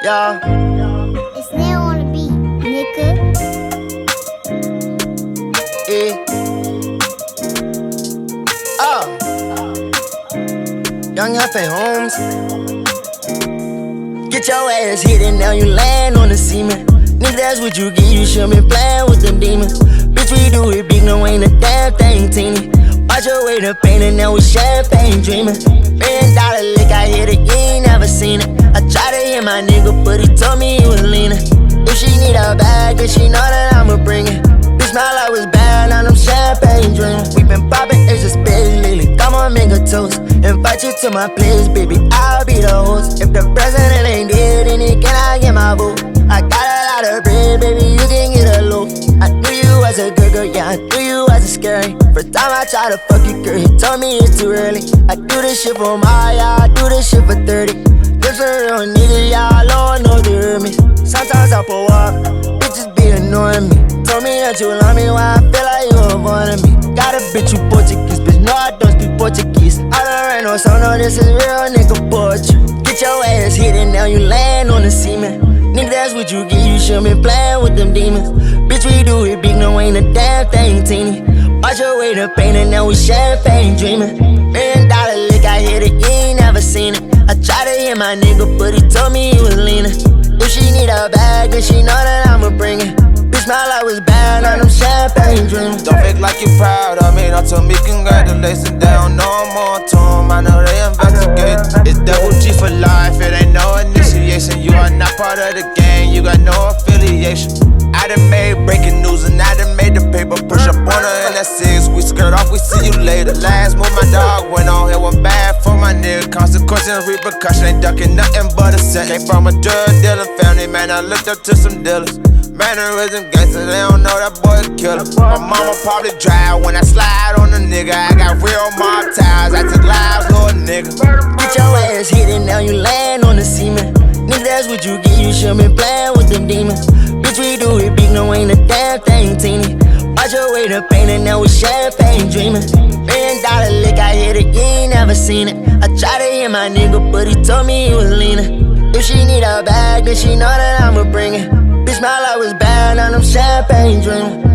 Yeah. It's now on the beat, nigga. Yeah. Young F.A. Holmes. Get your ass hit and now you land on the cement. Nigga, that's what you get, you should be playing with them demons. Bitch, we do it big, no ain't a damn thing teeny. Watch your way to pain and now we champagne dreaming. $1 million lick, I hit it, you ain't never seen it. I tried to hit my nigga, but he told me he was leaning. If she need a bag, then she know that I'ma bring it. Bitch, my life was bad, now I'm champagne dreaming. We been poppin' extra spit lately, come on, make a toast. Invite you to my place, baby, I'll be the host. If the president ain't dead, then he cannot get my vote. I got a lot of bread, baby, you can get a loaf. I knew you was a good girl, yeah, I knew you was a scary. First time I tried to fuck you, girl, he told me it's too early. I do this shit for my, yeah, I do this shit for 30. This a real nigga, yeah, Lord knows they hurt me. Sometimes I pull up, bitches be annoying me. Told me that you love me, why I feel like you avoiding me. Got a bitch, you Portuguese, bitch, no, I don't speak Portuguese. I don't write no song, no, this is real nigga poetry. Get your ass hit and now you land on the cement. Nigga, that's what you get, you should be playing with them demons. Bitch, we do it big, no ain't a damn thing teeny. Watch your way to pain and now we champagne dreaming. $1 million lick, I hit it, you ain't never seen it. I tried to hit my nigga, but he told me he was leaning. If she need a bag, then she know that I'ma bring it. Bitch, my life was bad, now I'm champagne dreaming. Don't fake like you proud of me, don't tell me congratulations. They don't know I'm on to 'em, I know they investigate. It's double G for life, it ain't no initiation. You are not part of the gang, you got no affiliation. I done made breaking news and I done made the paper. Push up on her in that 6, we skirt off, we see you later. Last move my dog went on here, went bad for my nigga. Consequence and repercussion, ain't ducking nothing but a set. Came from a drug dealer family, man, I looked up to some dealers. Mannerism gangster, they don't know that boy a killer. My mama probably drive when I slide on a nigga. I got real mob ties, I took lives, little nigga. Get your ass hit and now you land on the cement. Nigga, that's what you get, you should be playing with them demons. Bitch, we do it big, no ain't a damn thing teeny. Watch your way to pain and now we champagne dreaming. $1 million lick, I hit it, you ain't never seen it. I tried to hit my nigga, but he told me he was leaning. If she need a bag, then she know that I'ma bring it. Bitch, my life was bad, now I'm champagne dreaming.